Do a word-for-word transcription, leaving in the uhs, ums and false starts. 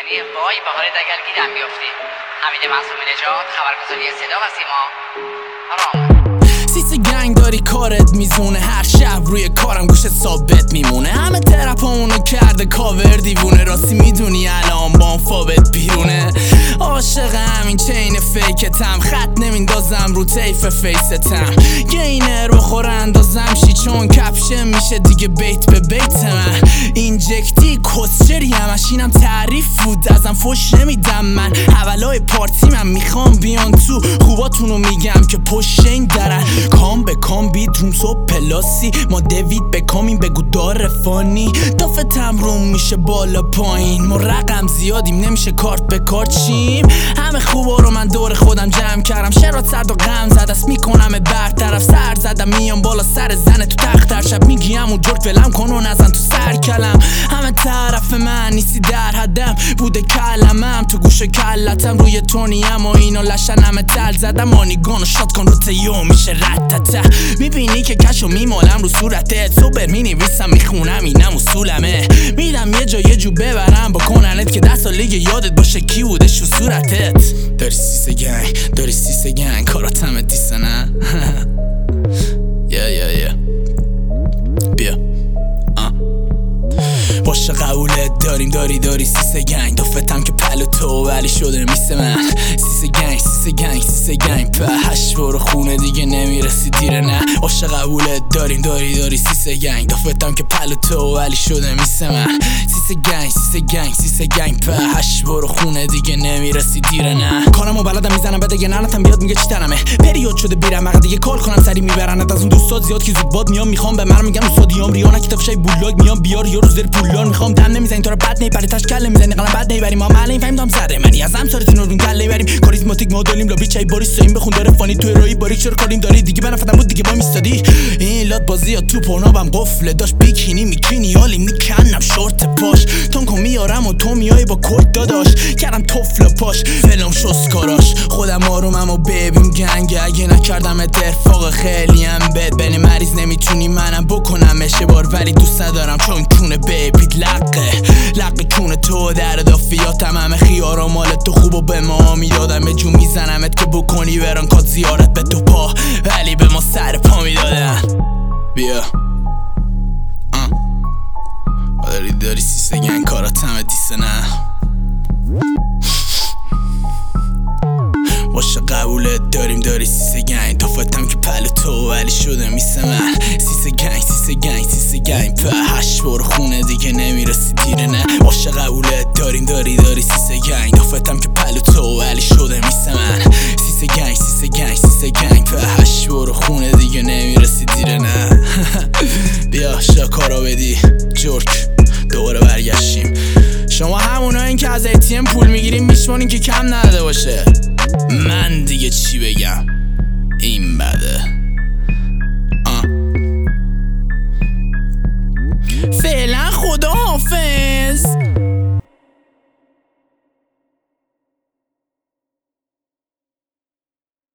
میکنی وای به حالت اگر گیرم بیفتی. حمید معصومی نژاد، خبرگزاری صدا و سیما. آرام سیس گنگ داری کارت میزونه، هر شب روی کارم گوشت ثابت میمونه. همه ترپامونو کرده کاور دیوونه، راستی میدونی الان بام فابت بیرونه. عاشق همین چین فیکتم، خط نمیندازم رو طیف فیستم. گینر بخور اندازم شی چون کپشه میشه دیگه بیت به بیت من. اینجکتی کسچری همش اینم تعریف بود، ازم فش نمیدم من. اولای پارتی من میخوام بیان تو، خوباتونو میگم که پشت این درن. کام به کام بیت روم صبح پلاسی، ما دوید بکامیم بگو داره فانی. دافتم روم میشه بالا پایین، ما رقم زیادیم نمیشه کارت به کارت چیم. همه خوبا رو من دور خودم جمع کردم، شرات سرد و غم زد است میکنم برطرف. سر زدم میام بالا سر زن تو تخت، هر شب میگی همون جرد فلم کن و نزن تو سر کلم. همه طرف من نیستی در حدم، بوده کلمم تو گوش کلتم. روی تونیم و اینا لشنم تل زدم، آنیگان و شاد کن رو تیو میشه رتته. میبینی که کشو میمالم رو صورتت، سوبر مینویسم میخونم اینم اصولمه. میدم یه جا یه جو ببرم با کننت که ده سالگی یادت باشه کی بودش رو صورتت. داری سیسه گنگ داری سیسه گنگ کاراتم دیسه نه. یا یا یا بیا باشه قبولت داریم، داری داری سیسه گنگ. دفتم که پلو تو ولی شده میسه من. سیسه گنگ سیسه گنگ سیسه گنگ په هشت برو خونه دیگه نمیرسی دیره نه. باشه قبولت داریم، داری داری سیسه گنگ. دفتم که پلو تو ولی شده میسه من. سیسه گنگ سیسه گنگ سیسه گنگ په هشت برو خونه دیگه نمیرسی دیره نه. کارمو بلدم میزنم بده یه ننتم بیاد میگه چی تنمه. پریود شده بیرم مقد دیگه کار کنم سری میبرنت. از اون دوستات زیاد که زود باد میام میخوام به من میگم استادیام ریانا کتافشای بولاگ میام بیار یه روز در پولار میخوام دم نمیزنی تو رو بد نیپری تاش کله میزنی قلم بد نیبریم. ما من نمیفهمیدم زره منی از هم سارت نورون کله بریم. کاریزماتیک مدلیم لابی چای باریس این بخون داره فانی تو رای باریک چرا کاریم داری دیگه بنفتم بود دیگه با میستادی. این لات بازی تو پونابم قفله داش بیکینی میکینی حالی میکنم شورت پاش. تونکو میارم و تو میای با کد داداش کردم توفل پاش فلم شسکاراش. خودم آرومم و ببین گنگ اگه نکردم اتفاق خیلی هم بد. بین مریض نمیتونی منم بکنم اشبار ولی دوست ندارم چون کونه بیبید لقه لقه کونه تو در دافیاتم. همه خیارا مال تو خوب و به ما میدادم به جو میزنمت که بکنی بران کات زیارت به تو پا ولی به ما سر پا میدادن. بیا آه داری داری سیسه گنگ کاراتم دیسه نه. باشه قبولت داریم داری سیسه گنگ. دافتم که پلو تو ولی شده میسه من. سیسه گنگ سیسه گنگ سیسه گنگ په هشت برو خونه دیگه نمیرسی دیره نه. باشه قبولت داریم داری داری سیسه گنگ. دافتم که پلو تو ولی شده میسه من. سیسه گنگ سیسه گنگ سیسه گنگ په هشت برو خونه دیگه نمیرسی دیره نه. بیا شاکارا بدی جرک دوباره برگشتیم. شما همونایین که از ای تی ام پول میگیریم میشمونین که کم نداده باشه. من دیگه چی بگم این بده.